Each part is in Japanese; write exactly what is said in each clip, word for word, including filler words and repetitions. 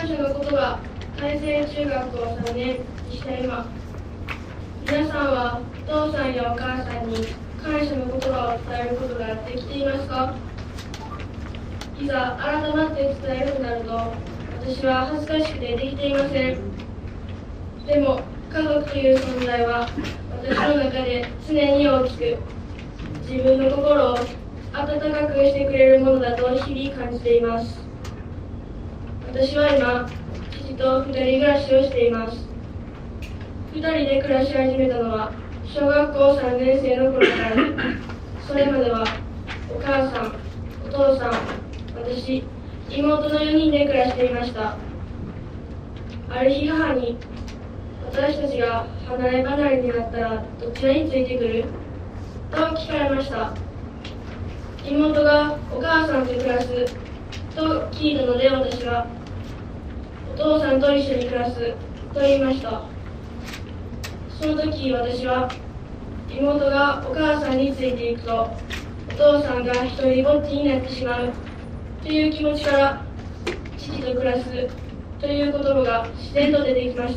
感謝のことが開成中学校さんねんにした今、皆さんはお父さんやお母さんに感謝の言葉を伝えることができていますか？いざ改まって伝えるとなると、私は恥ずかしくてできていません。でも家族という存在は私の中で常に大きく、自分の心を温かくしてくれるものだと日々感じています。私は今、父と二人暮らしをしています。二人で暮らし始めたのは小学校さんねん生の頃からで、それまではお母さん、お父さん、私、妹のよにんで暮らしていました。ある日母に、私たちが離れ離れになったらどちらについてくる？と聞かれました。妹がお母さんと暮らすと聞いたので、私はお父さんと一緒に暮らすと言いました。その時私は妹がお母さんについていくとお父さんが一人ぼっちになってしまうという気持ちから父と暮らすという言葉が自然と出てきました。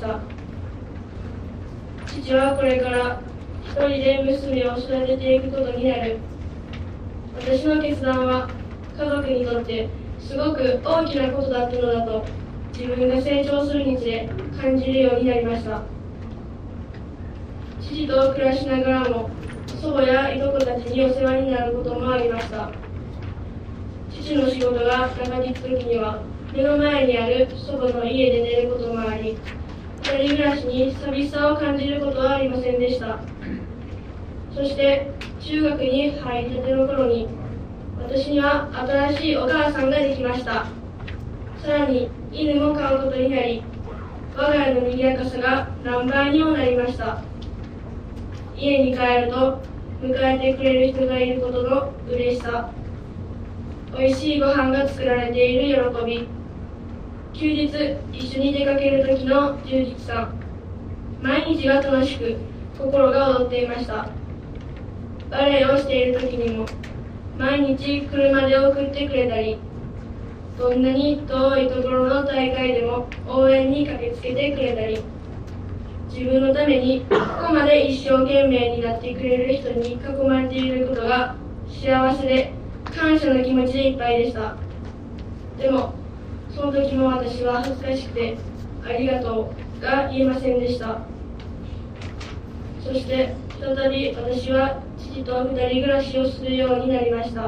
父はこれから一人で娘を育てていくことになる。私の決断は家族にとってすごく大きなことだったのだと自分が成長するにつれ感じるようになりました。父と暮らしながらも祖母やいとこたちにお世話になることもありました。父の仕事が長引く時には目の前にある祖母の家で寝ることもあり、二人暮らしに寂しさを感じることはありませんでした。そして中学に入りたての頃に私には新しいお母さんができました。さらに犬も飼うことになり、我が家の賑やかさが何倍にもなりました。家に帰ると迎えてくれる人がいることの嬉しさ、おいしいご飯が作られている喜び、休日一緒に出かける時の充実さ、毎日が楽しく心が躍っていました。バレエをしている時にも毎日車で送ってくれたり、どんなに遠いところの大会でも応援に駆けつけてくれたり、自分のためにここまで一生懸命になってくれる人に囲まれていることが幸せで感謝の気持ちでいっぱいでした。でもその時も私は恥ずかしくてありがとうが言えませんでした。そして再び私は父と二人暮らしをするようになりました。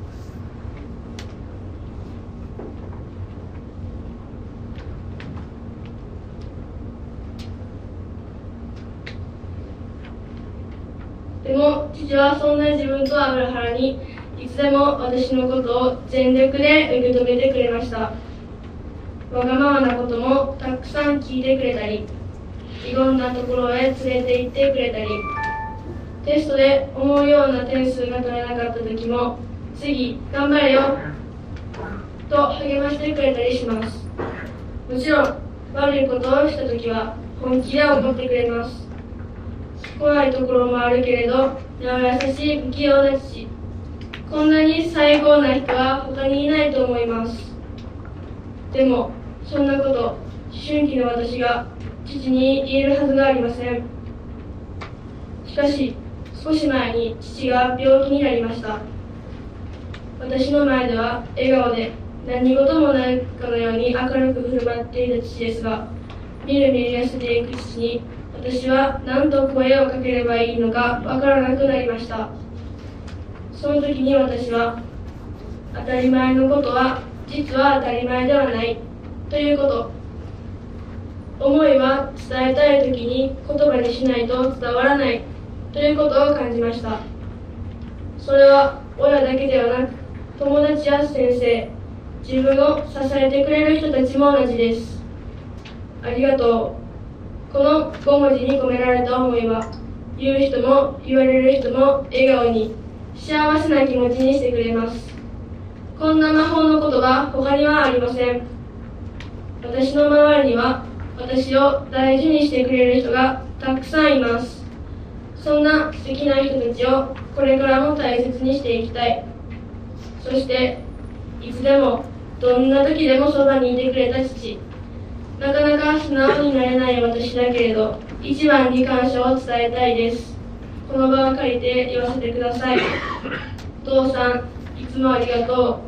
でも父はそんな自分とは裏腹にいつでも私のことを全力で受け止めてくれました。わがままなこともたくさん聞いてくれたり、いろんなところへ連れて行ってくれたり、テストで思うような点数が取れなかった時も次頑張れよと励ましてくれたりします。もちろん悪いことをした時は本気で怒ってくれます。怖いところもあるけれど、なお優しい不器用な父、こんなに最高な人は他にいないと思います。でもそんなこと思春期の私が父に言えるはずがありません。しかし少し前に父が病気になりました。私の前では笑顔で何事もないかのように明るく振る舞っていた父ですが、みるみる痩せていく父に私は何と声をかければいいのかわからなくなりました。その時に私は当たり前のことは実は当たり前ではないということ、思いは伝えたい時に言葉にしないと伝わらないということを感じました。それは親だけではなく友達や先生、自分を支えてくれる人たちも同じです。ありがとう。このご文字に込められた思いは、言う人も言われる人も笑顔に幸せな気持ちにしてくれます。こんな魔法の言葉他にはありません。私の周りには私を大事にしてくれる人がたくさんいます。そんな素敵な人たちをこれからも大切にしていきたい。そしていつでもどんな時でもそばにいてくれた父。なかなか素直になれない私だけれど、一番に感謝を伝えたいです。この場を借りて言わせてください。お父さん、いつもありがとう。